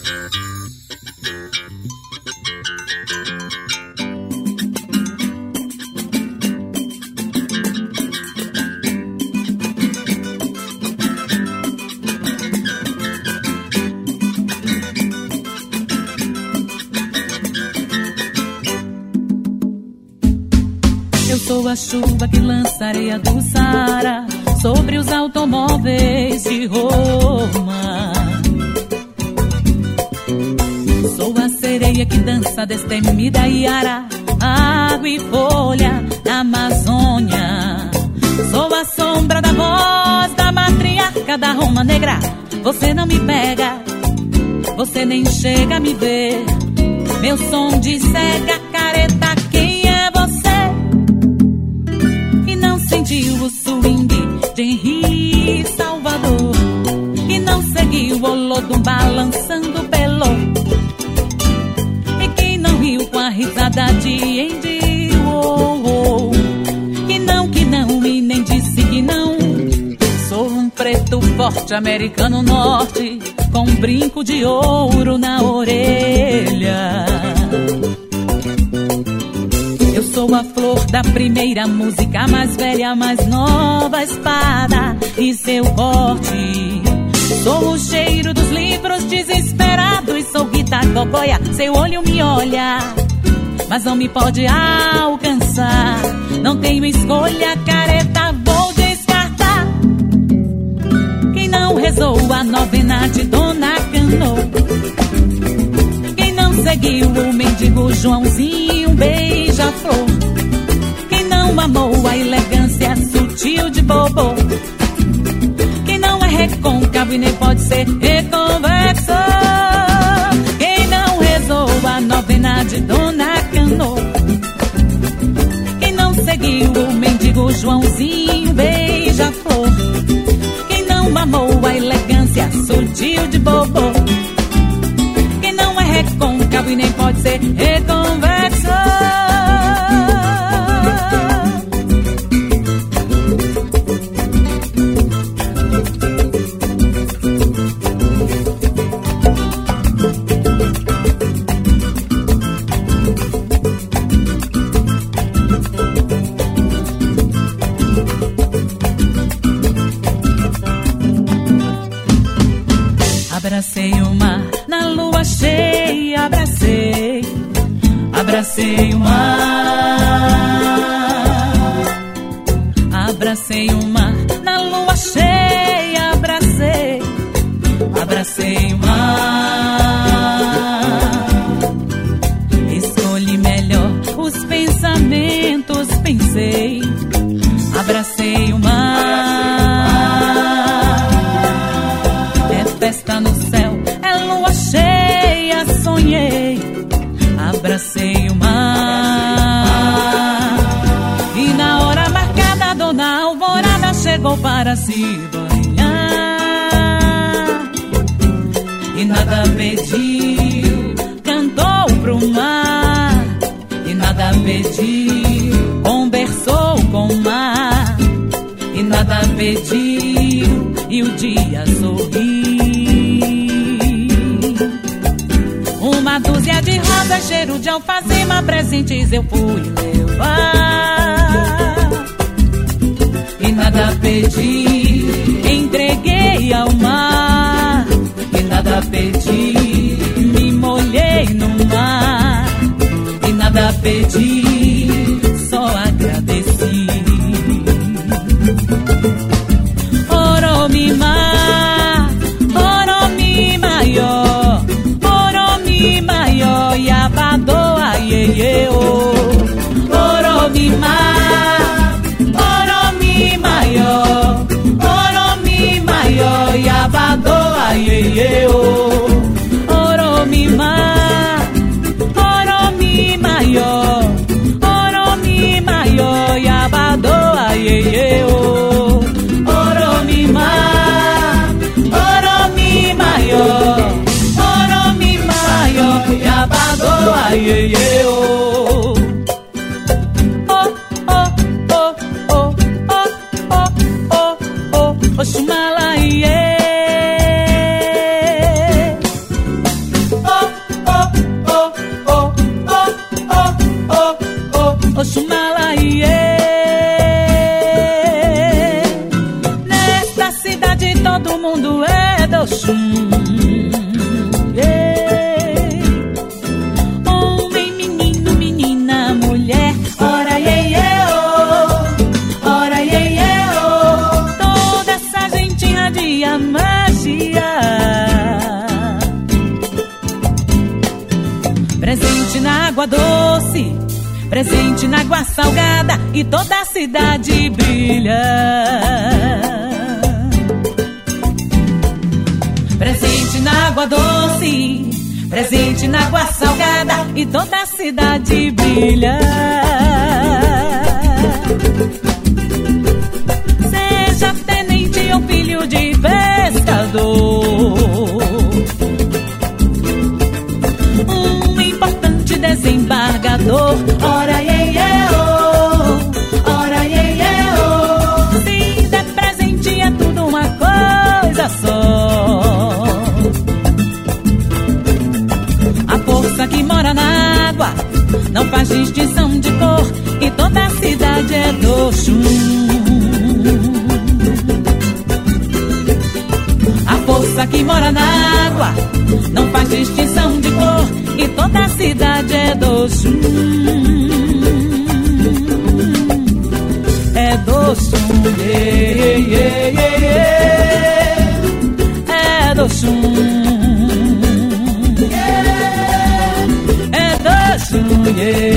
Sou a chuva que lança areia do Saara sobre os automóveis de Roma. Sou a sereia que dança destemida Iara, água e folha da Amazônia. Sou a sombra da voz da matriarca da Roma negra. Você não me pega, você nem chega a me ver. Meu som de cega careta, quem é você? Sentiu o swing de Henri Salvador e não seguiu o Olodum balançando pelo. E quem não riu com a risada de Andy, oh, oh. Que não, e nem disse que não. Sou um preto forte americano norte com um brinco de ouro na orelha. Eu sou a flor da primeira música, mais velha, mais nova espada e seu corte. Sou o cheiro dos livros desesperados, sou guitarra cocoia, seu olho me olha, mas não me pode alcançar. Não tenho escolha, careta, vou descartar. Quem não rezou a novena de Dona Cano, quem não seguiu o mendigo Joãozinho beija-flor, quem não amou a elegância sutil de Bobo, quem não é recôncavo e nem pode ser reconvexo, quem não rezou a novena de Dona Cano, quem não seguiu o mendigo Joãozinho beija-flor, quem não amou a elegância sutil de Bobo, quem não é recôncavo e nem pode ser reconvexo. Abracei o mar na lua cheia, abracei o mar. Abracei o mar na lua cheia, abracei o mar. Escolhi melhor os pensamentos, pensei, abracei o mar. É festa no céu, é lua cheia, sonhei, abracei o mar. E na hora marcada, Dona Alvorada chegou para se banhar. E nada pediu, cantou pro mar. E nada pediu, conversou com o mar. E nada pediu, e o dia sorriu. Uma dúzia de rosas, cheiro de alfazema, presentes eu fui levar. E nada pedi, entreguei ao mar. E nada pedi, me molhei no mar. E nada pedi, só agradeci. Oromimá, Oromimaió, Oromimaió, Yabadoa, iê, Oromimá, Oromimaió, Oromimaió, Yabadoa, iê, Oromimá, Oromimaió, água doce, presente na água salgada, e toda a cidade brilha. Presente na água doce, presente na água salgada, e toda a cidade brilha. Seja tenente ou filho de pescador, um importante desembargador, ora iê, iê, oh, ora iê, iê, oh. Se der presente é tudo uma coisa só. A força que mora na água não faz distinção de cor, e toda a cidade é do Oxum. A força que mora na água não faz distinção de cor, e toda a cidade é do Oxum. É do Oxum, yeah, yeah, yeah, yeah. É do Oxum, yeah. É do Oxum, yeah.